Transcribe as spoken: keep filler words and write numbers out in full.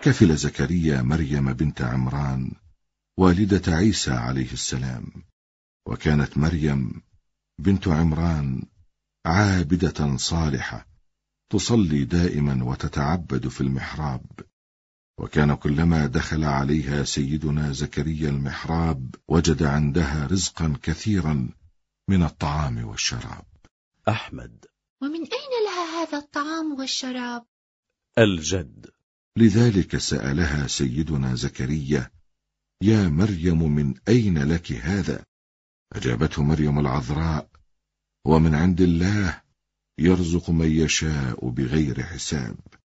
كفل زكريا مريم بنت عمران والدة عيسى عليه السلام، وكانت مريم بنت عمران عابدة صالحة تصلي دائما وتتعبد في المحراب، وكان كلما دخل عليها سيدنا زكريا المحراب وجد عندها رزقا كثيرا من الطعام والشراب. أحمد: ومن أين لها هذا الطعام والشراب؟ الجد: لذلك سألها سيدنا زكريا: يا مريم من أين لك هذا؟ أجابته مريم العذراء: ومن عند الله يرزق من يشاء بغير حساب.